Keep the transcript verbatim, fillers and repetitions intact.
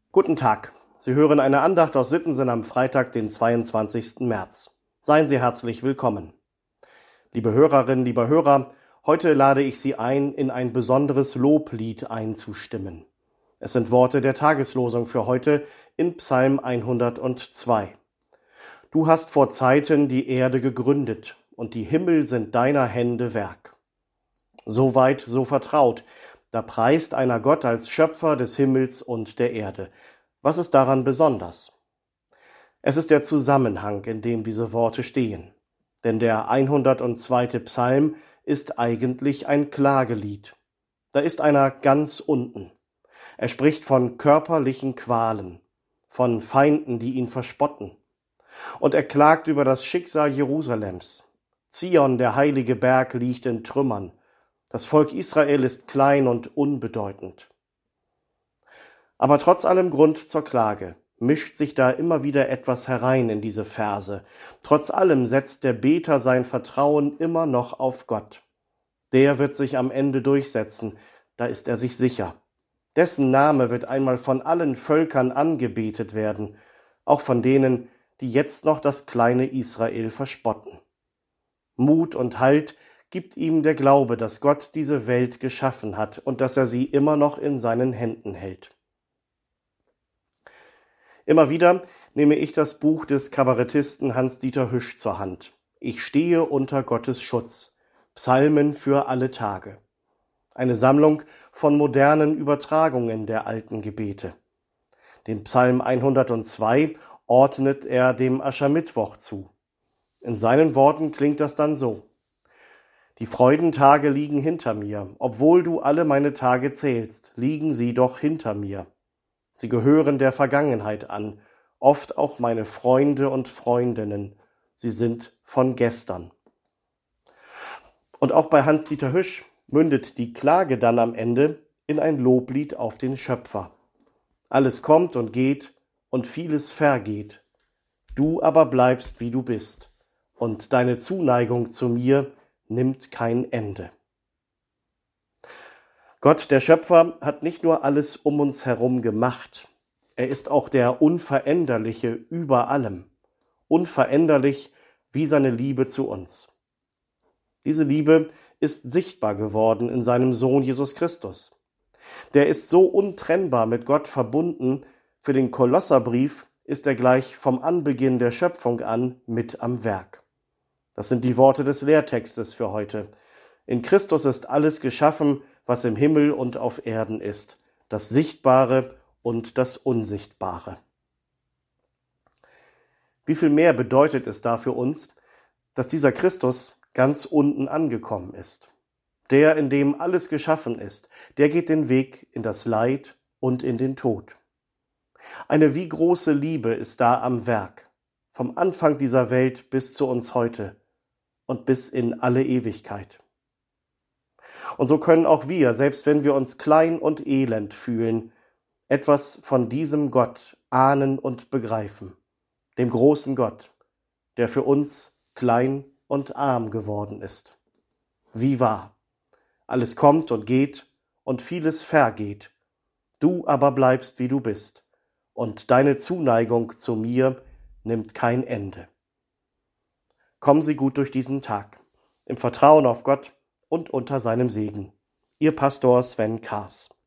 Guten Tag. Sie hören eine Andacht aus Sittensen am Freitag, den zweiundzwanzigsten März. Seien Sie herzlich willkommen. Liebe Hörerinnen, lieber Hörer, heute lade ich Sie ein, in ein besonderes Loblied einzustimmen. Es sind Worte der Tageslosung für heute in Psalm hundertzwei. Du hast vor Zeiten die Erde gegründet, und die Himmel sind deiner Hände Werk. So weit, so vertraut. Da preist einer Gott als Schöpfer des Himmels und der Erde. Was ist daran besonders? Es ist der Zusammenhang, in dem diese Worte stehen. Denn der hundertzweite Psalm ist eigentlich ein Klagelied. Da ist einer ganz unten. Er spricht von körperlichen Qualen, von Feinden, die ihn verspotten. Und er klagt über das Schicksal Jerusalems. Zion, der heilige Berg, liegt in Trümmern. Das Volk Israel ist klein und unbedeutend. Aber trotz allem Grund zur Klage mischt sich da immer wieder etwas herein in diese Verse. Trotz allem setzt der Beter sein Vertrauen immer noch auf Gott. Der wird sich am Ende durchsetzen, da ist er sich sicher. Dessen Name wird einmal von allen Völkern angebetet werden, auch von denen, die jetzt noch das kleine Israel verspotten. Mut und Halt gibt ihm der Glaube, dass Gott diese Welt geschaffen hat und dass er sie immer noch in seinen Händen hält. Immer wieder nehme ich das Buch des Kabarettisten Hans-Dieter Hüsch zur Hand. Ich stehe unter Gottes Schutz. Psalmen für alle Tage. Eine Sammlung von modernen Übertragungen der alten Gebete. Den Psalm hundertzwei ordnet er dem Aschermittwoch zu. In seinen Worten klingt das dann so: Die Freudentage liegen hinter mir, obwohl du alle meine Tage zählst, liegen sie doch hinter mir. Sie gehören der Vergangenheit an, oft auch meine Freunde und Freundinnen. Sie sind von gestern. Und auch bei Hans-Dieter Hüsch mündet die Klage dann am Ende in ein Loblied auf den Schöpfer. Alles kommt und geht und vieles vergeht. Du aber bleibst, wie du bist, und deine Zuneigung zu mir nimmt kein Ende. Gott, der Schöpfer, hat nicht nur alles um uns herum gemacht. Er ist auch der Unveränderliche über allem. Unveränderlich wie seine Liebe zu uns. Diese Liebe ist sichtbar geworden in seinem Sohn Jesus Christus. Der ist so untrennbar mit Gott verbunden, für den Kolosserbrief ist er gleich vom Anbeginn der Schöpfung an mit am Werk. Das sind die Worte des Lehrtextes für heute. In Christus ist alles geschaffen, was im Himmel und auf Erden ist, das Sichtbare und das Unsichtbare. Wie viel mehr bedeutet es da für uns, dass dieser Christus ganz unten angekommen ist? Der, in dem alles geschaffen ist, der geht den Weg in das Leid und in den Tod. Eine wie große Liebe ist da am Werk, vom Anfang dieser Welt bis zu uns heute und bis in alle Ewigkeit. Und so können auch wir, selbst wenn wir uns klein und elend fühlen, etwas von diesem Gott ahnen und begreifen, dem großen Gott, der für uns klein und arm geworden ist. Wie wahr! Alles kommt und geht und vieles vergeht. Du aber bleibst, wie du bist, und deine Zuneigung zu mir nimmt kein Ende. Kommen Sie gut durch diesen Tag, im Vertrauen auf Gott und unter seinem Segen. Ihr Pastor Sven Kaas.